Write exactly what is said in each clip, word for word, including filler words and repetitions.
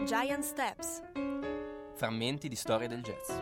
Giant Steps. Frammenti di storia del jazz.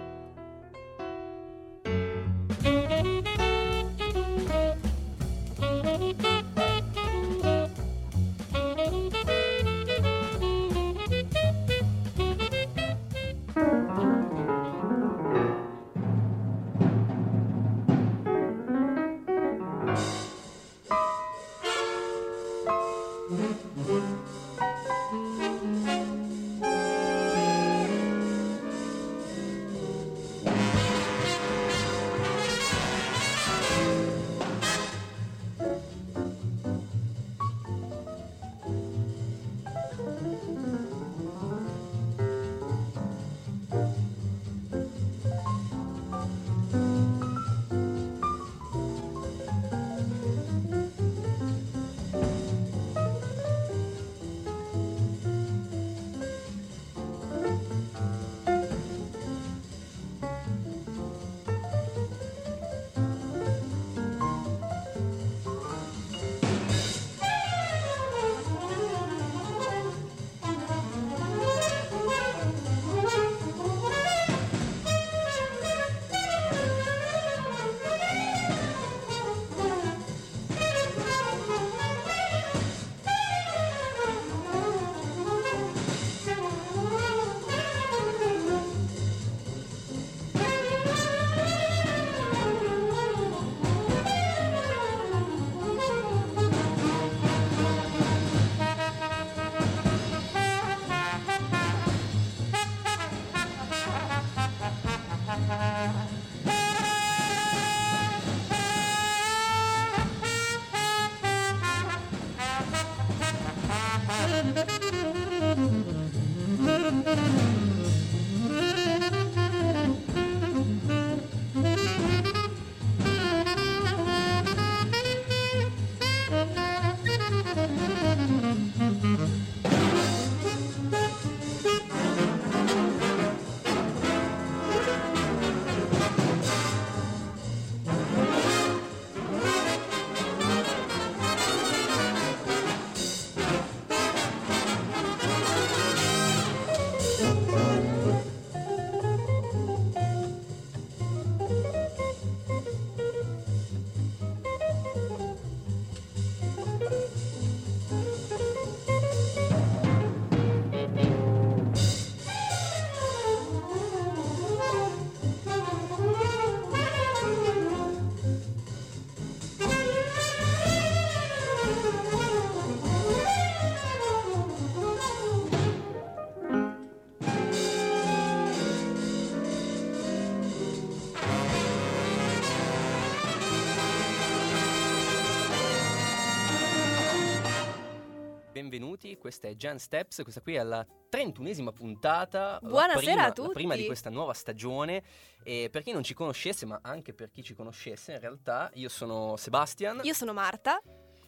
Benvenuti, questa è Giant Steps, questa qui è la trentunesima puntata. Buonasera prima, a tutti. La prima di questa nuova stagione. E per chi non ci conoscesse, ma anche per chi ci conoscesse, in realtà io sono Sebastian. Io sono Marta.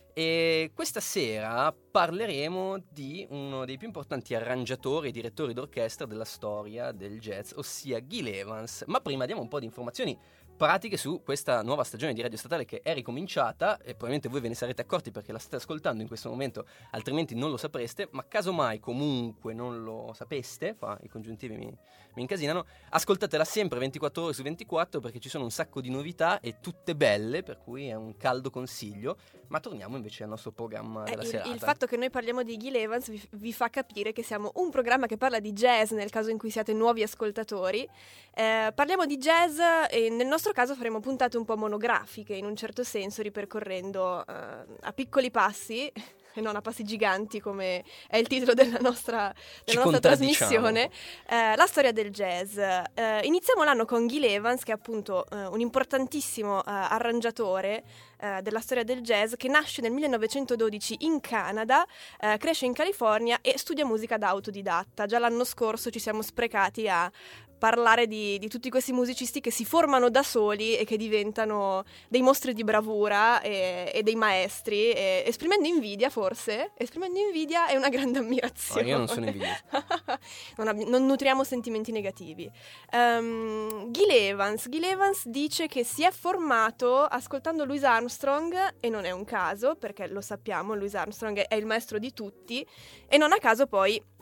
E questa sera parleremo di uno dei più importanti arrangiatori e direttori d'orchestra della storia del jazz, ossia Gil Evans. Ma prima diamo un po' di informazioni pratiche su questa nuova stagione di Radio Statale che è ricominciata, e probabilmente voi ve ne sarete accorti perché la state ascoltando in questo momento, altrimenti non lo sapreste, ma casomai comunque non lo sapeste, qua i congiuntivi mi, mi incasinano, ascoltatela sempre ventiquattro ore su ventiquattro perché ci sono un sacco di novità e tutte belle, per cui è un caldo consiglio. Ma torniamo invece al nostro programma della eh, serata. Il, il fatto che noi parliamo di Gil Evans vi, vi fa capire che siamo un programma che parla di jazz nel caso in cui siate nuovi ascoltatori. Eh, parliamo di jazz e nel nostro caso faremo puntate un po' monografiche in un certo senso, ripercorrendo eh, a piccoli passi e non a passi giganti come è il titolo della nostra, della nostra trasmissione, eh, la storia del jazz. Eh, iniziamo l'anno con Gil Evans, che è appunto eh, un importantissimo eh, arrangiatore eh, della storia del jazz, che nasce nel millenovecentododici in Canada, eh, cresce in California e studia musica da autodidatta. Già l'anno scorso ci siamo sprecati a parlare di, di tutti questi musicisti che si formano da soli e che diventano dei mostri di bravura e, e dei maestri, e, esprimendo invidia forse, esprimendo invidia e una grande ammirazione. Oh, io non sono invidioso. non, ab- non nutriamo sentimenti negativi. Um, Gil Evans, Gil Evans dice che si è formato ascoltando Louis Armstrong, e non è un caso, perché lo sappiamo, Louis Armstrong è il maestro di tutti, e non a caso poi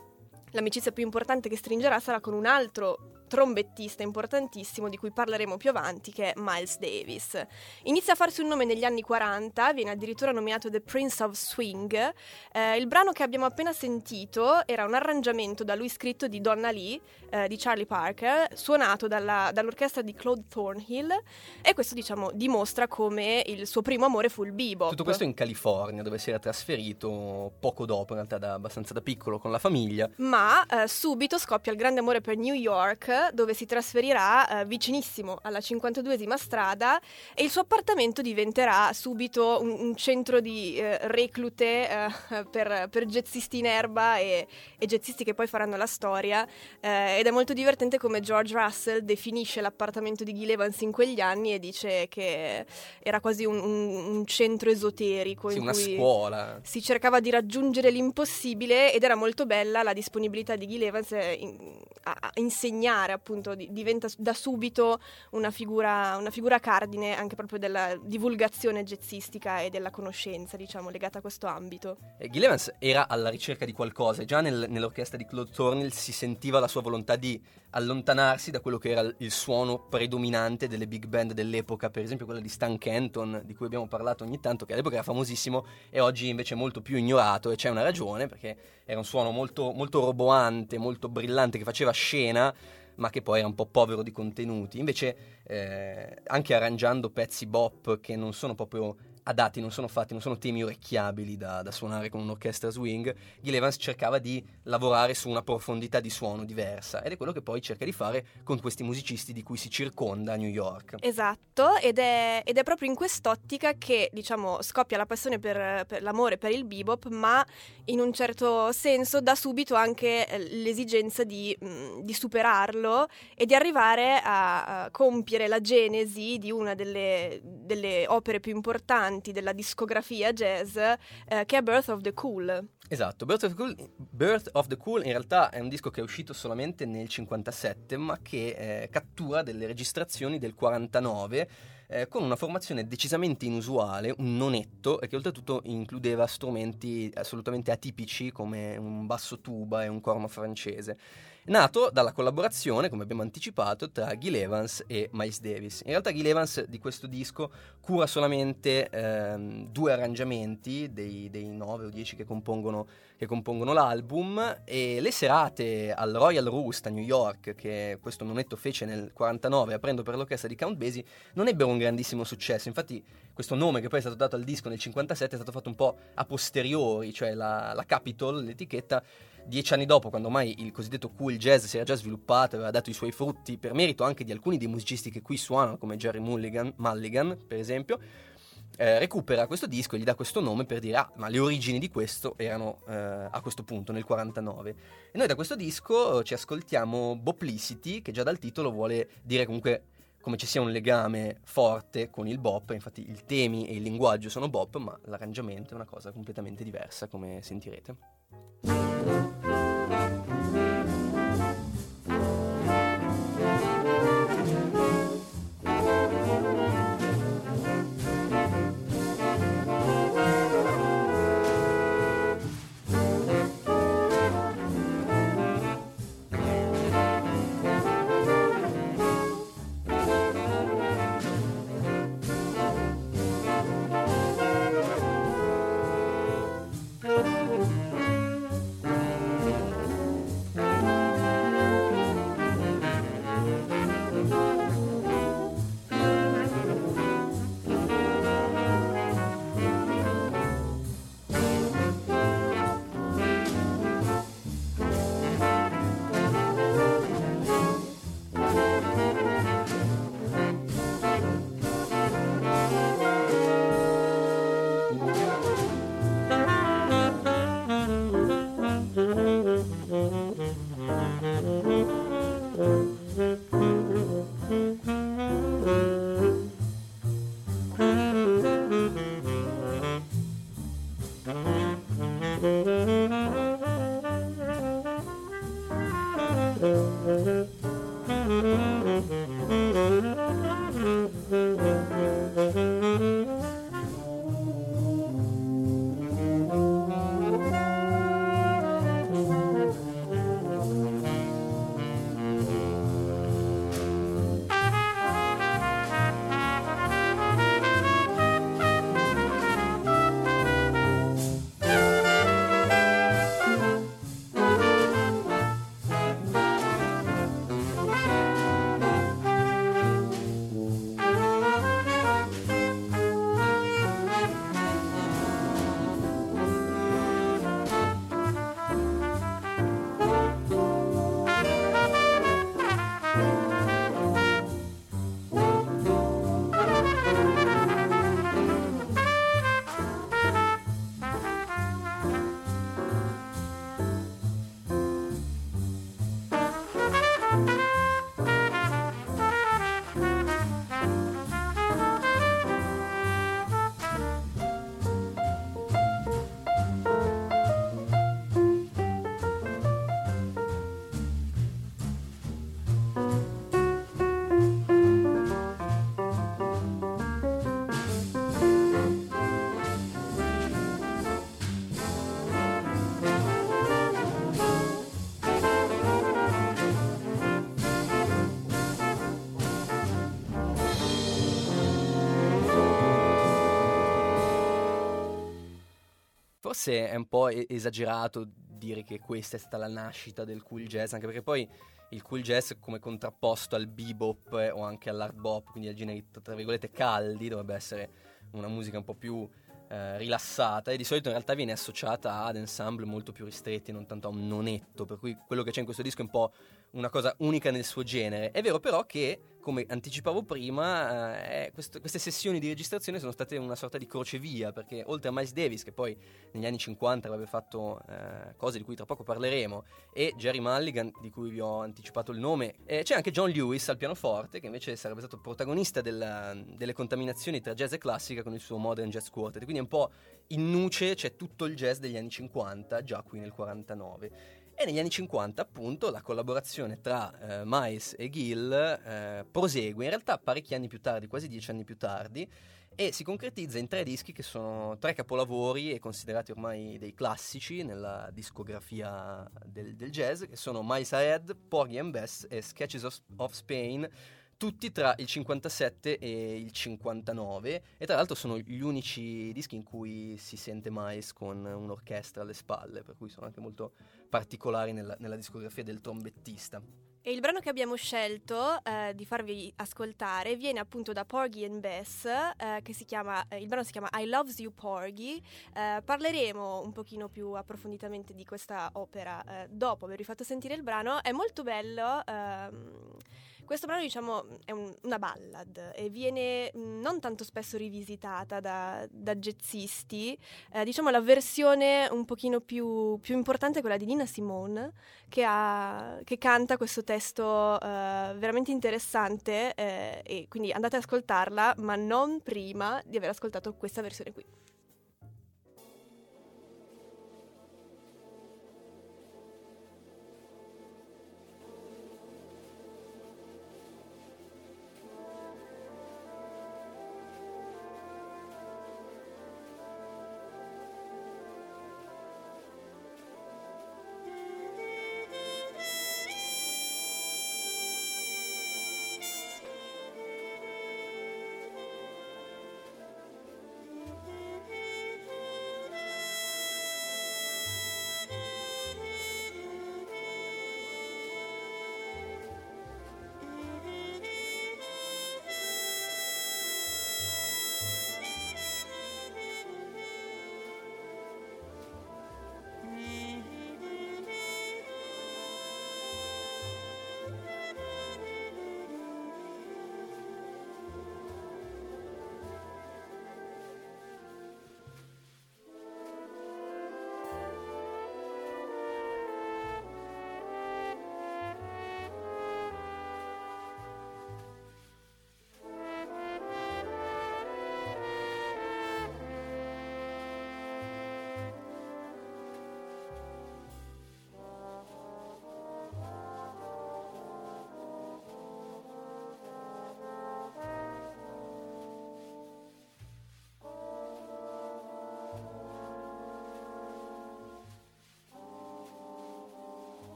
l'amicizia più importante che stringerà sarà con un altro trombettista importantissimo di cui parleremo più avanti, che è Miles Davis. Inizia a farsi un nome negli anni quaranta, viene addirittura nominato The Prince of Swing. Eh, il brano che abbiamo appena sentito era un arrangiamento da lui scritto di Donna Lee, eh, di Charlie Parker, suonato dalla, dall'orchestra di Claude Thornhill, e questo, diciamo, dimostra come il suo primo amore fu il bebop. Tutto questo in California, dove si era trasferito poco dopo, in realtà da, abbastanza da piccolo, con la famiglia. Ma eh, subito scoppia il grande amore per New York, dove si trasferirà eh, vicinissimo alla cinquantaduesima strada, e il suo appartamento diventerà subito un, un centro di eh, reclute eh, per, per jazzisti in erba e, e jazzisti che poi faranno la storia, eh, ed è molto divertente come George Russell definisce l'appartamento di Gil Evans in quegli anni e dice che era quasi un, un, un centro esoterico, Sì, in una cui scuola. si cercava di raggiungere l'impossibile, ed era molto bella la disponibilità di Gil Evans in, a, a insegnare, appunto, di, diventa da subito una figura, una figura cardine anche proprio della divulgazione jazzistica e della conoscenza, diciamo, legata a questo ambito. E Gil Evans era alla ricerca di qualcosa, e già nel, nell'orchestra di Claude Thornhill si sentiva la sua volontà di allontanarsi da quello che era il suono predominante delle big band dell'epoca, per esempio quella di Stan Kenton, di cui abbiamo parlato ogni tanto, che all'epoca era famosissimo e oggi invece è molto più ignorato, e c'è una ragione, perché era un suono molto, molto roboante, molto brillante, che faceva scena, ma che poi era un po' povero di contenuti. Invece eh, anche arrangiando pezzi bop che non sono proprio adatti, non sono fatti, non sono temi orecchiabili da, da suonare con un'orchestra swing, Gil Evans cercava di lavorare su una profondità di suono diversa, ed è quello che poi cerca di fare con questi musicisti di cui si circonda a New York. Esatto, ed è, ed è proprio in quest'ottica che, diciamo, scoppia la passione per, per l'amore per il bebop, ma in un certo senso da subito anche l'esigenza di, mh, di superarlo e di arrivare a, a compiere la genesi di una delle, delle opere più importanti della discografia jazz, eh, che è Birth of the Cool. Esatto, Birth of the Cool, Birth of the Cool in realtà è un disco che è uscito solamente nel cinquantasette, ma che eh, cattura delle registrazioni del quarantanove, eh, con una formazione decisamente inusuale, un nonetto, e che oltretutto includeva strumenti assolutamente atipici come un basso tuba e un corno francese, nato dalla collaborazione, come abbiamo anticipato, tra Gil Evans e Miles Davis. In realtà Gil Evans di questo disco cura solamente ehm, due arrangiamenti dei, dei nove o dieci che compongono, che compongono l'album, e le serate al Royal Roost a New York, che questo nonetto fece nel quarantanove aprendo per l'orchestra di Count Basie, non ebbero un grandissimo successo. Infatti questo nome che poi è stato dato al disco nel cinquantasette è stato fatto un po' a posteriori, cioè la, la Capitol, l'etichetta, dieci anni dopo, quando ormai il cosiddetto cool jazz si era già sviluppato e aveva dato i suoi frutti, per merito anche di alcuni dei musicisti che qui suonano, come Jerry Mulligan, Mulligan per esempio, eh, recupera questo disco e gli dà questo nome per dire, ah, ma le origini di questo erano eh, a questo punto, nel quarantanove. E noi da questo disco ci ascoltiamo Boplicity, che già dal titolo vuole dire comunque come ci sia un legame forte con il bop. Infatti i temi e il linguaggio sono bop, ma l'arrangiamento è una cosa completamente diversa, come sentirete. forse è un po' esagerato dire che questa è stata la nascita del cool jazz, anche perché poi il cool jazz come contrapposto al bebop eh, o anche all'hard bop, quindi ai generi tra virgolette caldi, dovrebbe essere una musica un po' più eh, rilassata, e di solito in realtà viene associata ad ensemble molto più ristretti, non tanto a un nonetto, per cui quello che c'è in questo disco è un po' una cosa unica nel suo genere. È vero però che, come anticipavo prima, eh, questo, queste sessioni di registrazione sono state una sorta di crocevia, perché oltre a Miles Davis, che poi negli anni cinquanta avrebbe fatto eh, cose di cui tra poco parleremo, e Jerry Mulligan, di cui vi ho anticipato il nome, eh, c'è anche John Lewis al pianoforte, che invece sarebbe stato protagonista della, delle contaminazioni tra jazz e classica con il suo Modern Jazz Quartet, quindi un po' in nuce c'è tutto il jazz degli anni cinquanta, già qui nel quarantanove. E negli anni cinquanta, appunto, la collaborazione tra eh, Miles e Gill eh, prosegue, in realtà parecchi anni più tardi, quasi dieci anni più tardi, e si concretizza in tre dischi che sono tre capolavori e considerati ormai dei classici nella discografia del, del jazz, che sono Miles Ahead, Porgy and Bess e Sketches of, of Spain, tutti tra il cinquantasette e il cinquantanove, e tra l'altro sono gli unici dischi in cui si sente Miles con un'orchestra alle spalle, per cui sono anche molto particolari nella, nella discografia del trombettista. E il brano che abbiamo scelto eh, di farvi ascoltare viene appunto da Porgy and Bess, eh, che si chiama, eh, il brano si chiama I Loves You Porgy. Eh, parleremo un pochino più approfonditamente di questa opera eh, dopo avervi fatto sentire il brano. È molto bello. Ehm, Questo brano, diciamo, è un, una ballad e viene mh, non tanto spesso rivisitata da, da jazzisti. Eh, diciamo la versione un pochino più, più importante è quella di Nina Simone, che, ha, che canta questo testo eh, veramente interessante, eh, e quindi andate ad ascoltarla, ma non prima di aver ascoltato questa versione qui.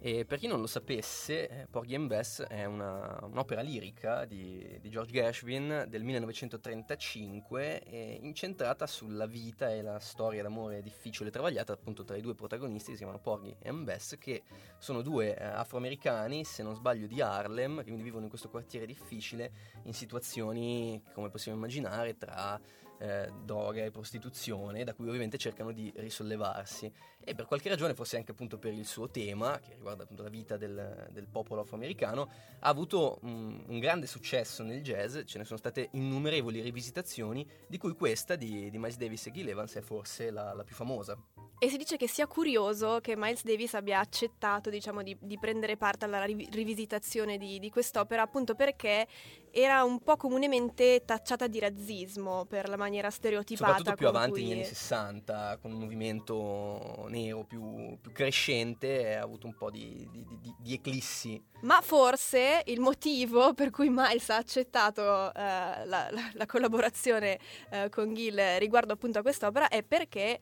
E per chi non lo sapesse, eh, Porgy and Bess è una, un'opera lirica di, di George Gershwin del millenovecentotrentacinque, eh, incentrata sulla vita e la storia d'amore difficile e travagliata appunto tra i due protagonisti, che si chiamano Porgy and Bess, che sono due eh, afroamericani, se non sbaglio di Harlem, che quindi vivono in questo quartiere difficile in situazioni, come possiamo immaginare, tra eh, droga e prostituzione, da cui ovviamente cercano di risollevarsi. E per qualche ragione, forse anche appunto per il suo tema, che riguarda appunto la vita del, del popolo afroamericano, ha avuto un, un grande successo nel jazz. Ce ne sono state innumerevoli rivisitazioni, di cui questa di, di Miles Davis e Gil Evans è forse la, la più famosa. E si dice che sia curioso che Miles Davis abbia accettato, diciamo, di, di prendere parte alla riv- rivisitazione di, di quest'opera, appunto perché era un po' comunemente tacciata di razzismo per la maniera stereotipata. Soprattutto più con avanti cui... negli anni sessanta, con un movimento nero più, più crescente, ha avuto un po' di, di, di, di eclissi. Ma forse il motivo per cui Miles ha accettato uh, la, la, la collaborazione uh, con Gil riguardo appunto a quest'opera è perché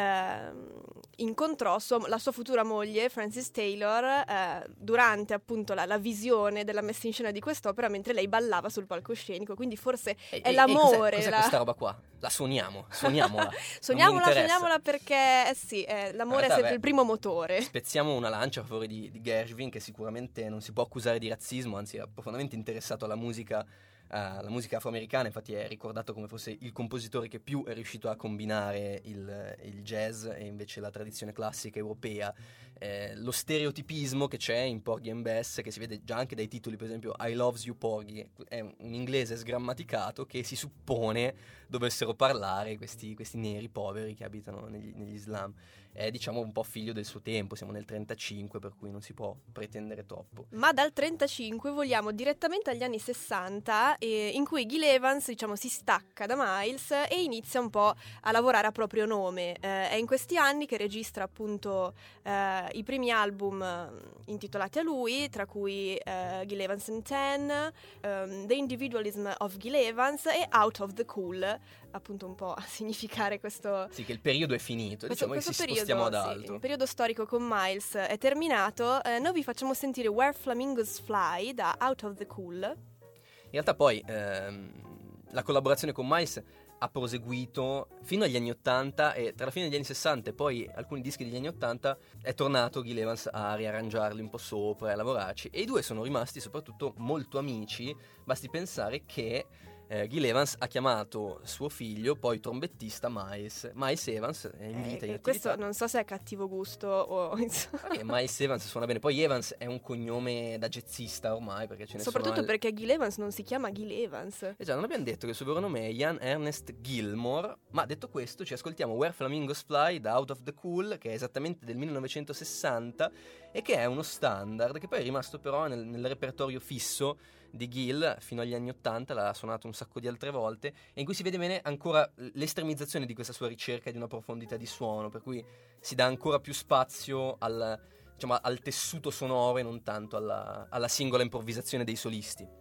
uh, incontrò sua, la sua futura moglie Frances Taylor uh, durante appunto la, la visione della messa in scena di quest'opera, mentre lei ballava sul palcoscenico, quindi forse E, è e, l'amore. E cos'è, cos'è la... questa roba qua? La suoniamo, suoniamola. suoniamola, suoniamola perché eh sì, eh, l'amore Realtà, è sempre beh, il primo motore. Spezziamo una lancia a favore di, di Gershwin, che sicuramente non si può accusare di razzismo, anzi è profondamente interessato alla musica, uh, alla musica afroamericana. Infatti è ricordato come fosse il compositore che più è riuscito a combinare il, il jazz e invece la tradizione classica europea. Eh, lo stereotipismo che c'è in Porgy and Bess, che si vede già anche dai titoli, per esempio I Loves You Porgy, è un inglese sgrammaticato che si suppone dovessero parlare questi, questi neri poveri che abitano negli, negli slum. È, diciamo, un po' figlio del suo tempo, siamo nel trentacinque, per cui non si può pretendere troppo. Ma dal trentacinque vogliamo direttamente agli anni sessanta, eh, in cui Gil Evans, diciamo, si stacca da Miles e inizia un po' a lavorare a proprio nome. Eh, è in questi anni che registra appunto eh, i primi album eh, intitolati a lui, tra cui eh, Gil Evans and Ten, um, The Individualism of Gil Evans e Out of the Cool, appunto un po' a significare questo... Sì, che il periodo è finito, questo, diciamo questo che ci periodo, spostiamo ad sì, altro. il periodo storico con Miles è terminato. Eh, noi vi facciamo sentire Where Flamingos Fly da Out of the Cool. In realtà poi ehm, la collaborazione con Miles ha proseguito fino agli anni ottanta, e tra la fine degli anni sessanta e poi alcuni dischi degli anni ottanta è tornato Gil Evans a riarrangiarli un po' sopra e a lavorarci, e i due sono rimasti soprattutto molto amici. Basti pensare che eh, Gil Evans ha chiamato suo figlio, poi trombettista, Miles Miles Evans, è in vita, Eh, in attività. questo non so se è cattivo gusto o insomma. Okay, Miles Evans suona bene. Poi Evans è un cognome da jazzista ormai, perché ce ne soprattutto sono al... perché Gil Evans non si chiama Gil Evans. Eh già, non abbiamo detto che il suo vero nome è Ian Ernest Gilmore. Ma detto questo, ci ascoltiamo Where Flamingos Fly da Out of the Cool, che è esattamente del millenovecentosessanta e che è uno standard che poi è rimasto però nel, nel repertorio fisso di Gil fino agli anni ottanta. L'ha suonato un sacco di altre volte, e in cui si vede bene ancora l'estremizzazione di questa sua ricerca di una profondità di suono, per cui si dà ancora più spazio al, diciamo, al tessuto sonoro e non tanto alla, alla singola improvvisazione dei solisti.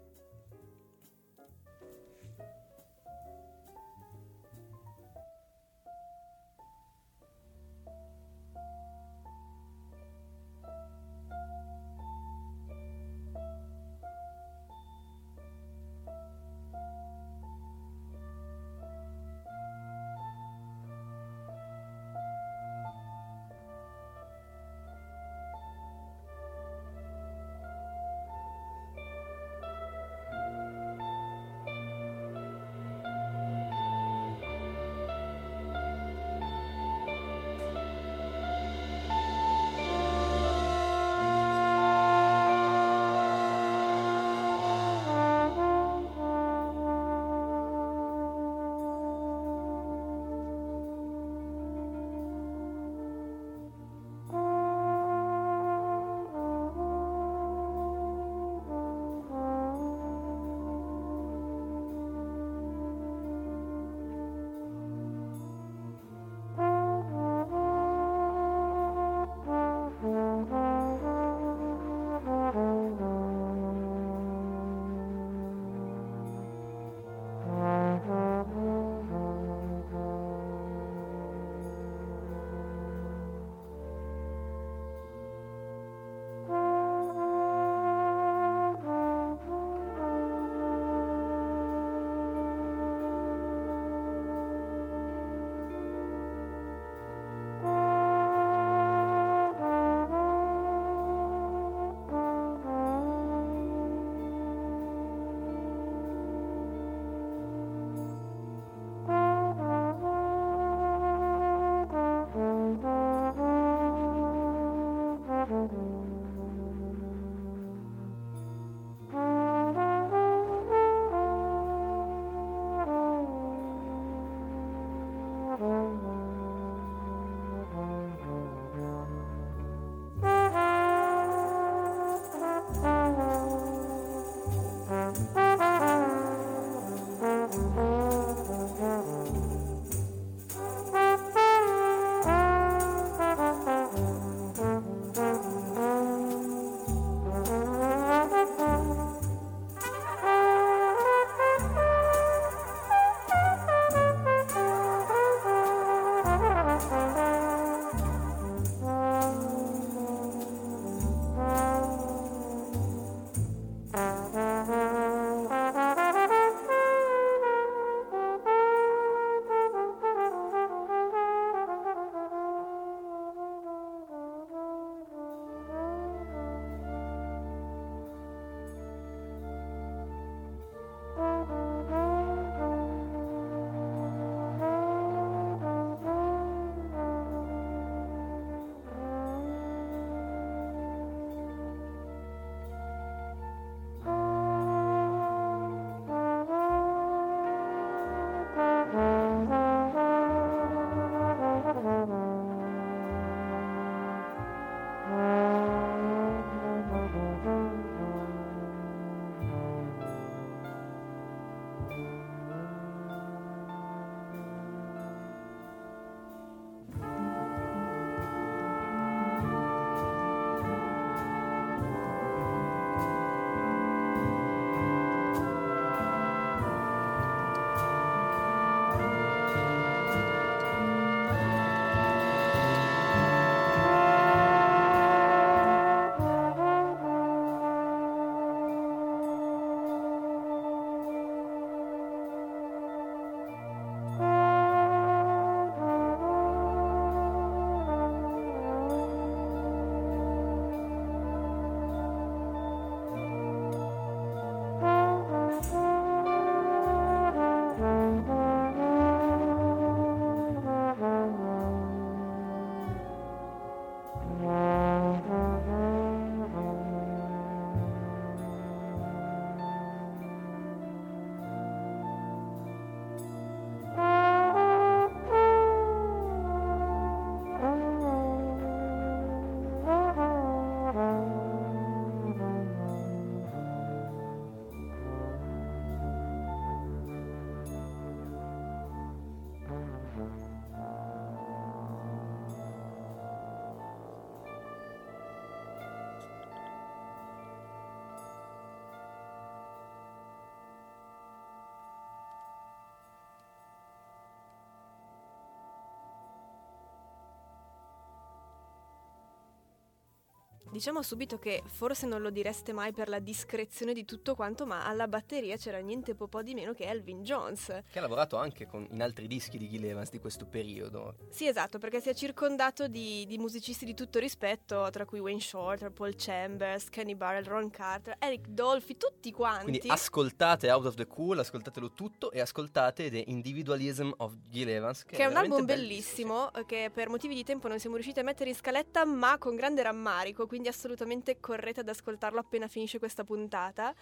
Diciamo subito che forse non lo direste mai per la discrezione di tutto quanto, ma alla batteria c'era niente po' di meno che Elvin Jones. Che ha lavorato anche con, in altri dischi di Gil Evans di questo periodo. Sì, esatto, perché si è circondato di, di musicisti di tutto rispetto, tra cui Wayne Shorter, Paul Chambers, Kenny Barrell, Ron Carter, Eric Dolphy, tutti quanti. Quindi ascoltate Out of the Cool, ascoltatelo tutto e ascoltate The Individualism of Gil Evans, che, che è un album bellissimo, bellissimo, che per motivi di tempo non siamo riusciti a mettere in scaletta, ma con grande rammarico, quindi assolutamente correte ad ascoltarlo appena finisce questa puntata.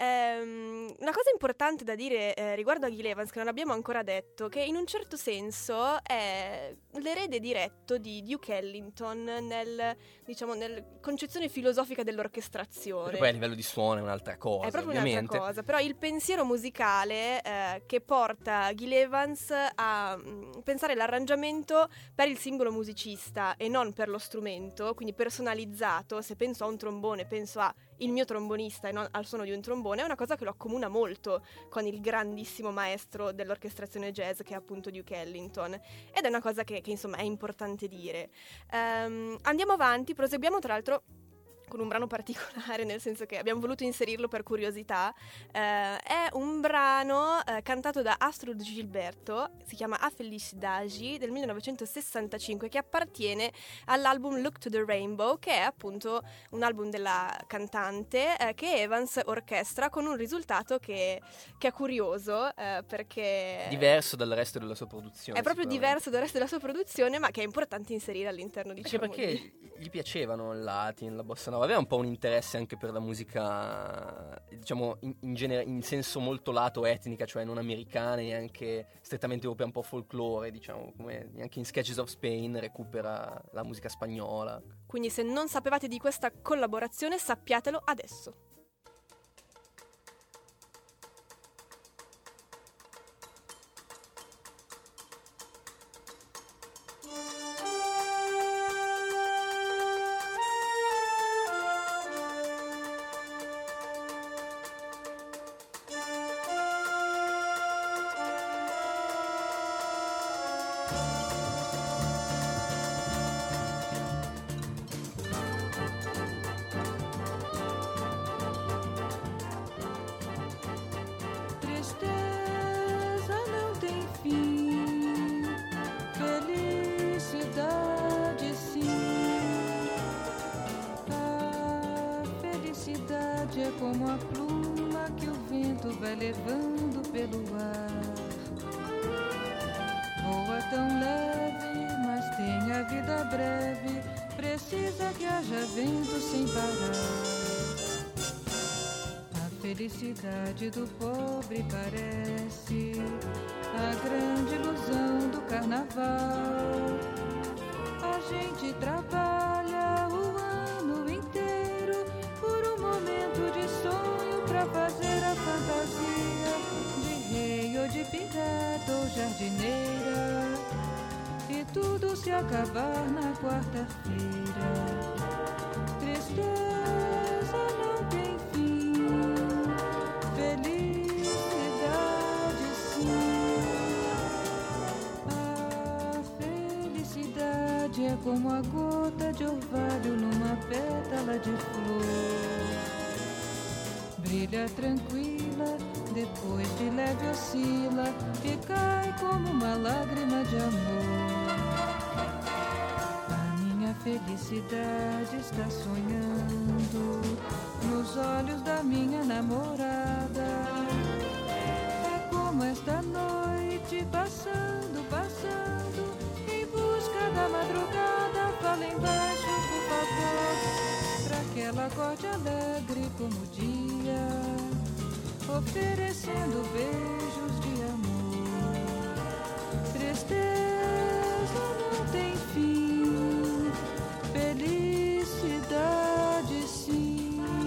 Ehm, una cosa importante da dire eh, riguardo a Gil Evans, che non abbiamo ancora detto, che in un certo senso è l'erede diretto di Duke Ellington nel, diciamo, nel concezione filosofica dell'orchestrazione. E poi a livello di suono è un'altra cosa, è proprio ovviamente. un'altra cosa, però il pensiero musicale eh, che porta Gil Evans a mh, pensare l'arrangiamento per il singolo musicista e non per lo strumento, quindi personalizzato. Se penso a un trombone, penso a il mio trombonista e non al suono di un trombone, è una cosa che lo accomuna molto con il grandissimo maestro dell'orchestrazione jazz che è appunto Duke Ellington, ed è una cosa che, che insomma è importante dire. Um, andiamo avanti, proseguiamo tra l'altro con un brano particolare, nel senso che abbiamo voluto inserirlo per curiosità. Eh, è un brano eh, cantato da Astrud Gilberto, si chiama A Felicidade, del millenovecentosessantacinque, che appartiene all'album Look to the Rainbow, che è appunto un album della cantante eh, che Evans orchestra con un risultato che, che è curioso, eh, perché diverso dal resto della sua produzione. È proprio diverso dal resto della sua produzione, ma che è importante inserire all'interno, diciamo. Anche perché di... gli piacevano il Latin, la bossa nova, aveva un po' un interesse anche per la musica, diciamo, in, in, genere, in senso molto lato etnica, cioè non americana, neanche strettamente europea, un po' folklore, diciamo, come anche in Sketches of Spain recupera la musica spagnola. Quindi se non sapevate di questa collaborazione, sappiatelo adesso. É como a pluma que o vento vai levando pelo ar. Voa tão leve, mas tem a vida breve. Precisa que haja vento sem parar. A felicidade do pobre parece a grande ilusão do carnaval. A gente trabalha o ano inteiro por um momento de sonho pra fazer a fantasia de rei ou de pirata ou jardineira, e tudo se acabar na quarta-feira. Tristeza não tem fim, felicidade sim. A felicidade é como a gota de orvalho numa pétala de flor. Brilha tranquila, depois de leve oscila e cai como uma lágrima de amor. A minha felicidade está sonhando nos olhos da minha namorada. É como esta noite passando, passando em busca da madrugada. Fala embaixo, por favor, pra que ela acorde alegre como o dia, oferecendo beijos de amor. Tristeza não tem fim, felicidade sim.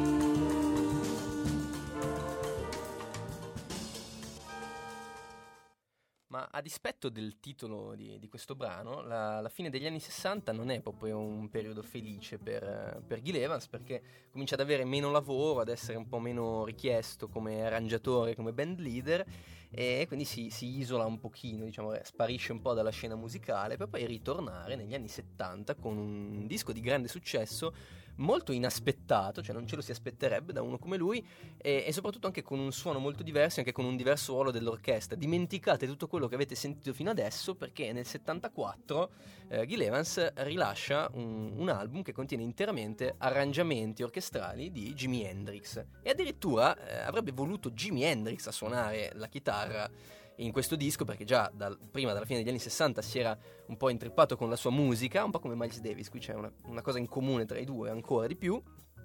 Ma a dispetto del titolo di, di questo brano, la, la fine degli anni sessanta non è proprio un periodo felice per, per Gil Evans, perché comincia ad avere meno lavoro, ad essere un po' meno richiesto come arrangiatore, come band leader, e quindi si, si isola un pochino, diciamo, eh, sparisce un po' dalla scena musicale per poi ritornare negli anni settanta con un disco di grande successo, molto inaspettato, cioè non ce lo si aspetterebbe da uno come lui, e, e soprattutto anche con un suono molto diverso, anche con un diverso ruolo dell'orchestra. Dimenticate tutto quello che avete sentito fino adesso, perché nel settantaquattro eh, Gil Evans rilascia un, un album che contiene interamente arrangiamenti orchestrali di Jimi Hendrix, e addirittura eh, avrebbe voluto Jimi Hendrix a suonare la chitarra in questo disco, perché già dal, prima dalla fine degli anni sessanta si era un po' intrippato con la sua musica, un po' come Miles Davis. Qui c'è una, una cosa in comune tra i due ancora di più,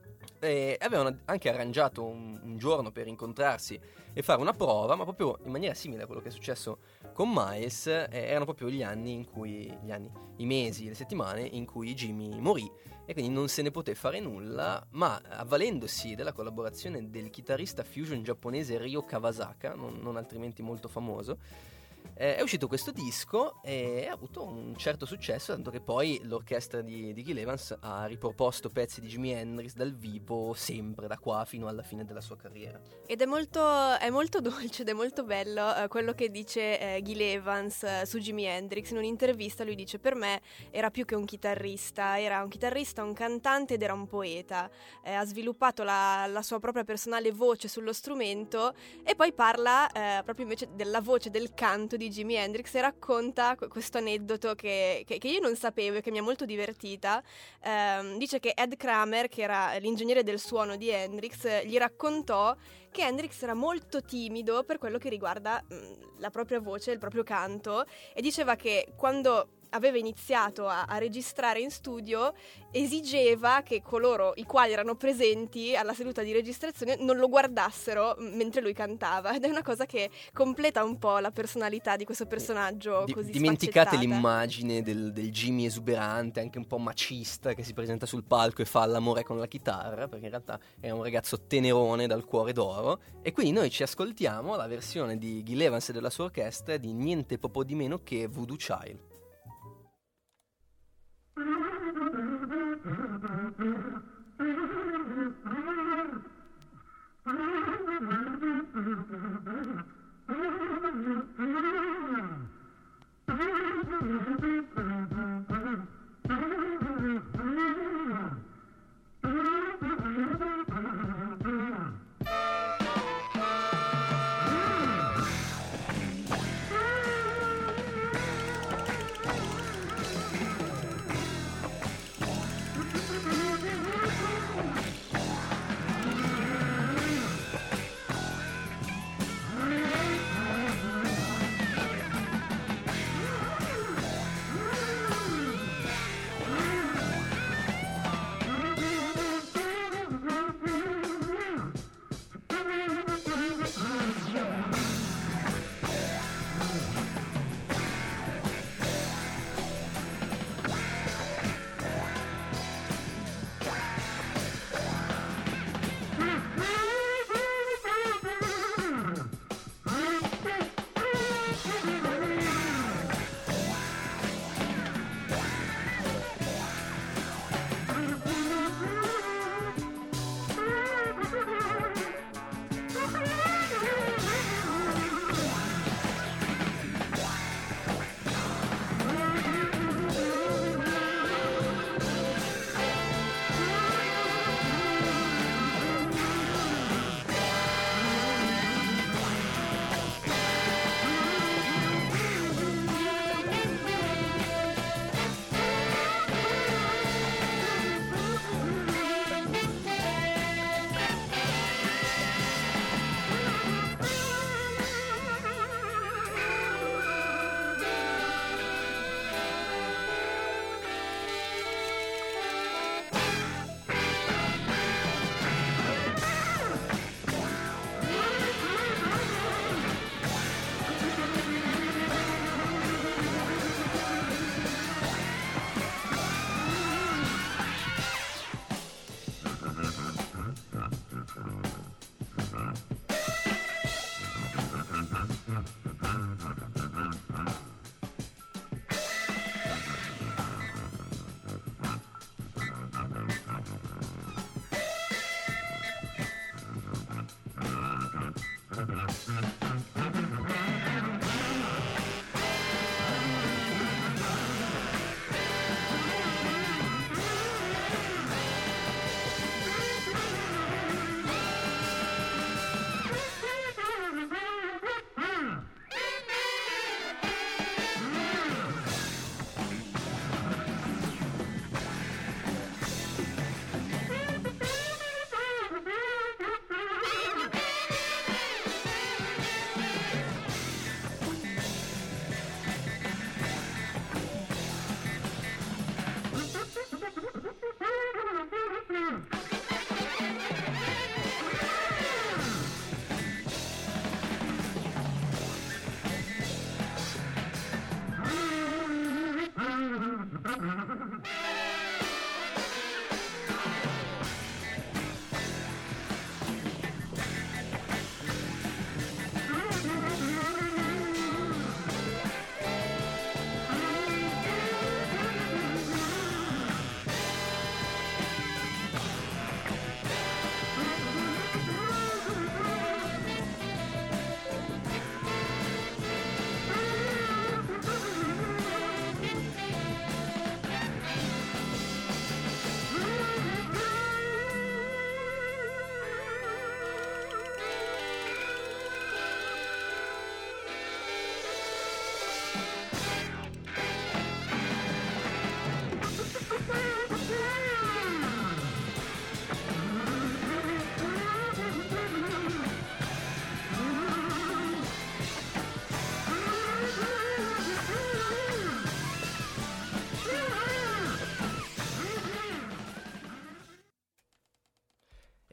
e avevano anche arrangiato un, un giorno per incontrarsi e fare una prova, ma proprio in maniera simile a quello che è successo con Miles. Eh, erano proprio gli anni in cui, gli anni, i mesi, le settimane in cui Jimmy morì, e quindi non se ne poté fare nulla, ma avvalendosi della collaborazione del chitarrista fusion giapponese Ryo Kawasaka, non, non altrimenti molto famoso, eh, è uscito questo disco e ha avuto un certo successo, tanto che poi l'orchestra di, di Gil Evans ha riproposto pezzi di Jimi Hendrix dal vivo sempre, da qua fino alla fine della sua carriera. Ed è molto, è molto dolce ed è molto bello eh, quello che dice eh, Gil Evans eh, su Jimi Hendrix. In un'intervista lui dice: per me era più che un chitarrista, era un chitarrista, un cantante ed era un poeta. Eh, ha sviluppato la, la sua propria personale voce sullo strumento, e poi parla eh, proprio invece della voce, del canto di Jimi Hendrix, e racconta questo aneddoto che, che, che io non sapevo e che mi ha molto divertita. Eh, dice che Ed Kramer, che era l'ingegnere del suono di Hendrix, gli raccontò che Hendrix era molto timido per quello che riguarda mh, la propria voce, il proprio canto, e diceva che quando aveva iniziato a, a registrare in studio esigeva che coloro i quali erano presenti alla seduta di registrazione non lo guardassero mentre lui cantava, ed è una cosa che completa un po' la personalità di questo personaggio Di- così dimenticate sfaccettata. l'immagine del, del Jimmy esuberante, anche un po' macista, che si presenta sul palco e fa l'amore con la chitarra, perché in realtà era un ragazzo tenerone dal cuore d'oro. E quindi noi ci ascoltiamo la versione di Gil Evans e della sua orchestra di niente poco di meno che Voodoo Child.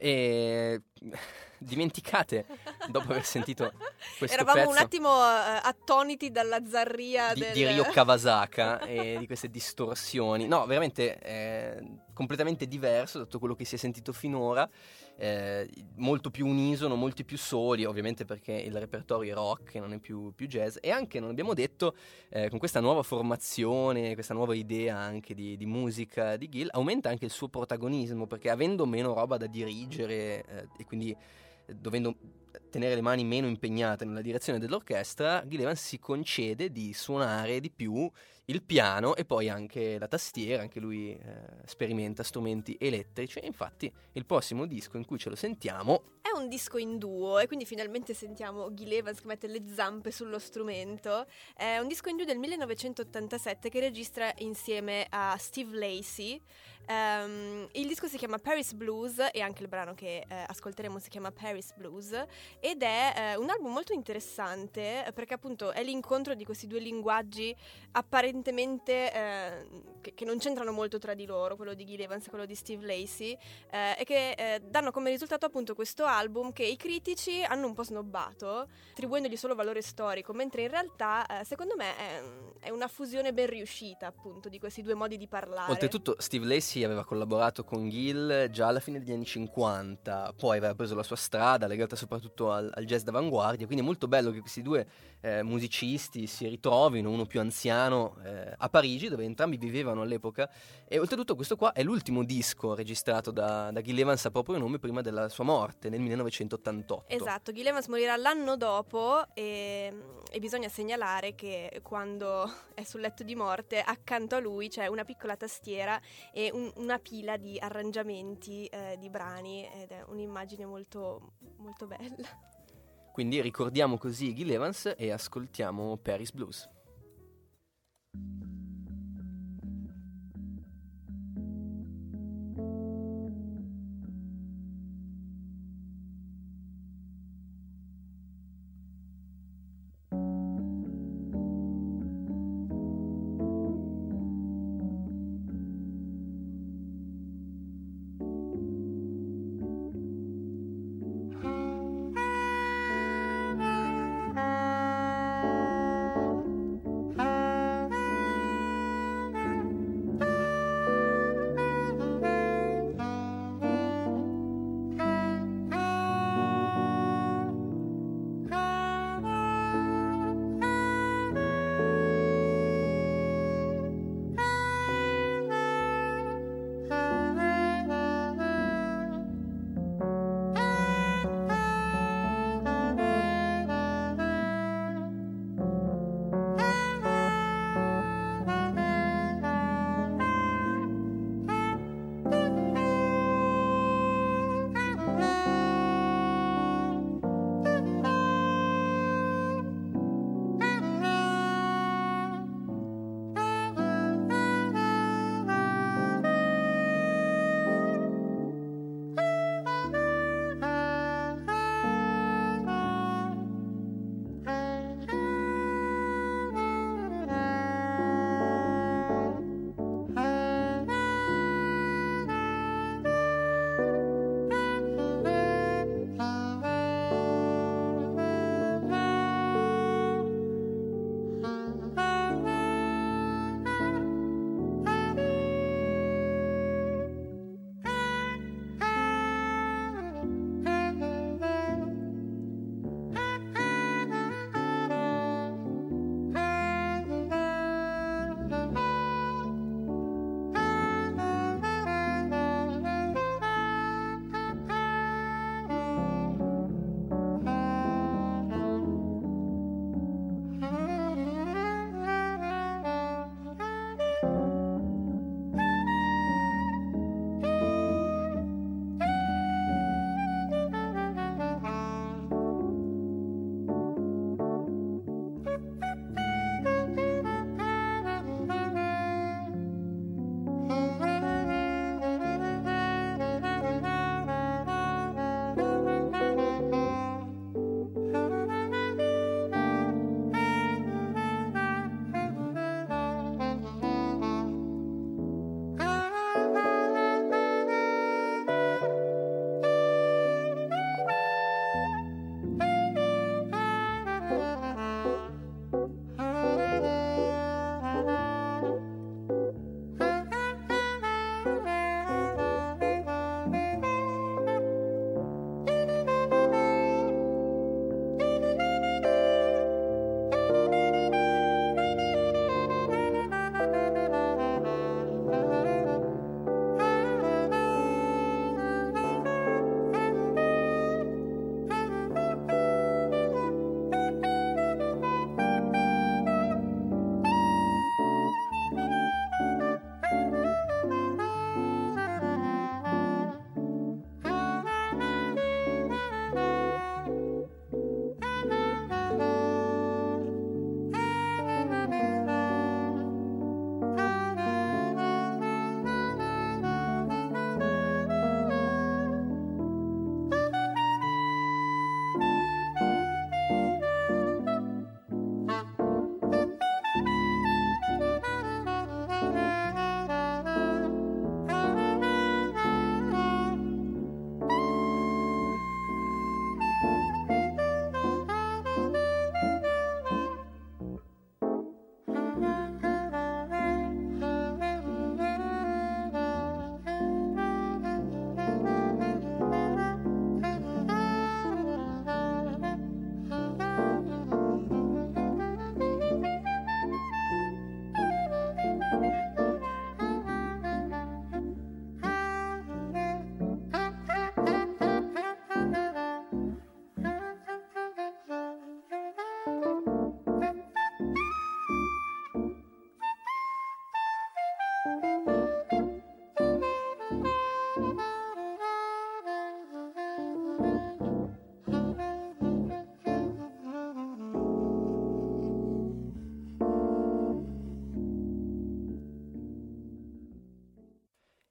E dimenticate, dopo aver sentito questo Eravamo pezzo un attimo uh, attoniti dalla zarria di, del... di Ryo Kawasaka e di queste distorsioni. No, veramente eh, completamente diverso da tutto quello che si è sentito finora, eh, molto più unisono, molti più soli, ovviamente perché il repertorio è rock e non è più, più jazz. E anche, non abbiamo detto, eh, con questa nuova formazione, questa nuova idea anche di, di musica di Gil, aumenta anche il suo protagonismo, perché avendo meno roba da dirigere eh, e quindi dovendo tenere le mani meno impegnate nella direzione dell'orchestra, Gil Evans si concede di suonare di più il piano e poi anche la tastiera. Anche lui eh, sperimenta strumenti elettrici, e infatti il prossimo disco in cui ce lo sentiamo è un disco in duo, e quindi finalmente sentiamo Gil Evans che mette le zampe sullo strumento. È un disco in duo del millenovecentottantasette che registra insieme a Steve Lacy. Um, il disco si chiama Paris Blues, e anche il brano che eh, ascolteremo si chiama Paris Blues, ed è eh, un album molto interessante, eh, perché appunto è l'incontro di questi due linguaggi apparentemente eh, che, che non c'entrano molto tra di loro, quello di Gil Evans e quello di Steve Lacy, eh, e che eh, danno come risultato appunto questo album che i critici hanno un po' snobbato, attribuendogli solo valore storico, mentre in realtà eh, secondo me è, è una fusione ben riuscita appunto di questi due modi di parlare. Oltretutto Steve Lacy aveva collaborato con Gil già alla fine degli anni cinquanta, poi aveva preso la sua strada legata soprattutto al, al jazz d'avanguardia, quindi è molto bello che questi due eh, musicisti si ritrovino, uno più anziano eh, a Parigi, dove entrambi vivevano all'epoca. E oltretutto questo qua è l'ultimo disco registrato da, da Gil Evans a proprio nome prima della sua morte nel millenovecentottantotto. Esatto, Gil Evans morirà l'anno dopo, e, e bisogna segnalare che quando è sul letto di morte accanto a lui c'è una piccola tastiera e un, una pila di arrangiamenti eh, di brani, ed è un'immagine molto, molto bella. Quindi ricordiamo così Gil Evans e ascoltiamo Paris Blues.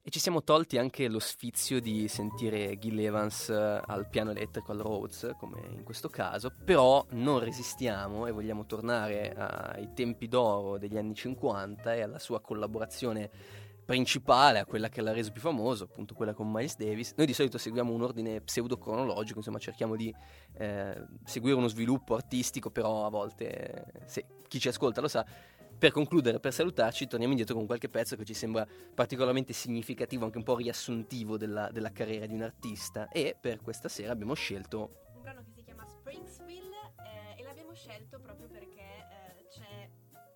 E ci siamo tolti anche lo sfizio di sentire Gil Evans al piano elettrico al Rhodes, come in questo caso, però non resistiamo e vogliamo tornare ai tempi d'oro degli anni cinquanta e alla sua collaborazione principale, a quella che l'ha reso più famoso, appunto quella con Miles Davis. Noi di solito seguiamo un ordine pseudo-cronologico, insomma cerchiamo di eh, seguire uno sviluppo artistico, però a volte, se chi ci ascolta lo sa. Per concludere, per salutarci, torniamo indietro con qualche pezzo che ci sembra particolarmente significativo, anche un po' riassuntivo della, della carriera di un artista, e per questa sera abbiamo scelto un brano che si chiama Springsville eh, e l'abbiamo scelto proprio perché eh, c'è...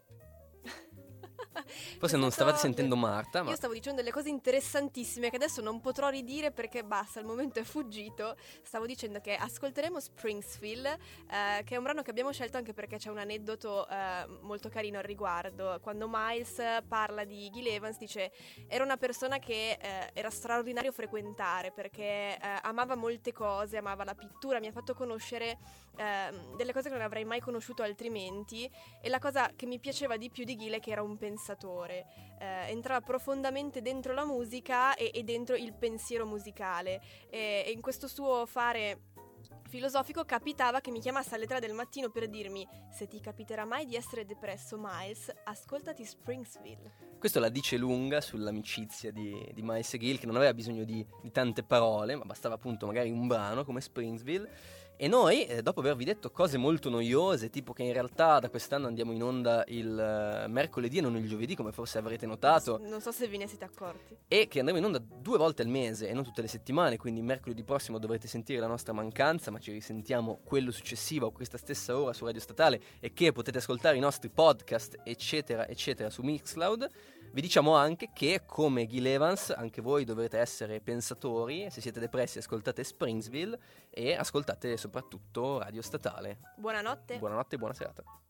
Forse non stavate sentendo Marta, ma io stavo dicendo delle cose interessantissime che adesso non potrò ridire perché basta, il momento è fuggito. Stavo dicendo che ascolteremo Springsville, eh, che è un brano che abbiamo scelto anche perché c'è un aneddoto eh, molto carino al riguardo. Quando Miles parla di Gil Evans dice: era una persona che eh, era straordinario frequentare perché eh, amava molte cose, amava la pittura, mi ha fatto conoscere eh, delle cose che non avrei mai conosciuto altrimenti, e la cosa che mi piaceva di più di Gil è che era un pensatore. Eh, entrava profondamente dentro la musica e, e dentro il pensiero musicale, e, e in questo suo fare filosofico capitava che mi chiamasse alle tre del mattino per dirmi: se ti capiterà mai di essere depresso, Miles, ascoltati Springsville. Questo la dice lunga sull'amicizia di, di Miles e Gil, che non aveva bisogno di, di tante parole, ma bastava appunto magari un brano come Springsville. E noi, eh, dopo avervi detto cose molto noiose, tipo che in realtà da quest'anno andiamo in onda il uh, mercoledì e non il giovedì, come forse avrete notato, non so se ve ne siete accorti, e che andremo in onda due volte al mese e non tutte le settimane, quindi mercoledì prossimo dovrete sentire la nostra mancanza, ma ci risentiamo quello successivo a questa stessa ora su Radio Statale, e che potete ascoltare i nostri podcast eccetera eccetera su Mixcloud. Vi diciamo anche che, come Gil Evans, anche voi dovrete essere pensatori. Se siete depressi, ascoltate Springsville e ascoltate soprattutto Radio Statale. Buonanotte. Buonanotte e buona serata.